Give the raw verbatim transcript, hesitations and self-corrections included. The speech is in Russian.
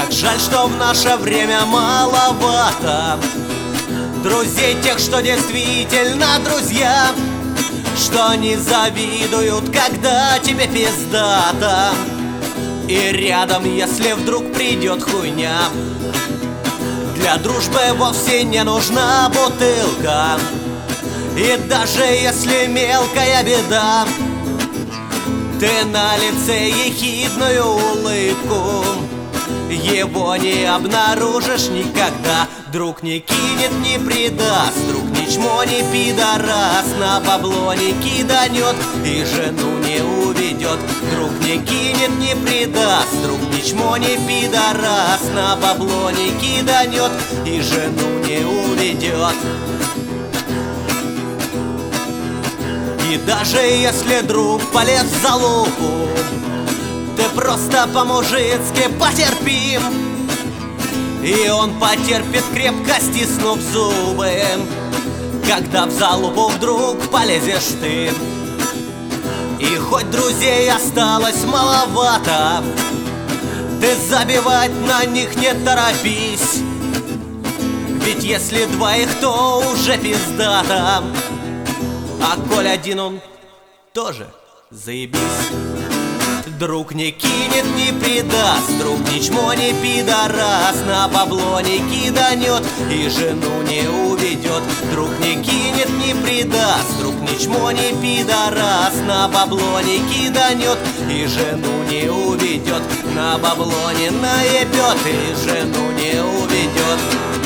Как жаль, что в наше время маловато друзей тех, что действительно друзья, что не завидуют, когда тебе пиздато, и рядом, если вдруг придет хуйня. Для дружбы вовсе не нужна бутылка, и даже если мелкая беда, ты на лице ехидную улыбку, его не обнаружишь никогда. Друг не кинет, не предаст, друг ни чмо, не пидорас, на бабло не киданет и жену не уведет. Друг не кинет, не предаст, друг ни чмо, не пидорас, на бабло не киданет и жену не уведет. И даже если друг полез в залупу, ты просто по-мужицки потерпи, и он потерпит, крепко стиснув зубы, когда в залупу вдруг полезешь ты. И хоть друзей осталось маловато, ты забивать на них не торопись, ведь если двоих, то уже пиздато, а коль один он тоже заебись. Друг не кинет, не предаст, друг ни чмо, не пидорас, на бабло не киданет и жену не уведет. Друг не кинет, не предаст, друг ни чмо, не пидорас, на бабло не киданет и жену не уведет. На бабло не наебет и жену не уведет.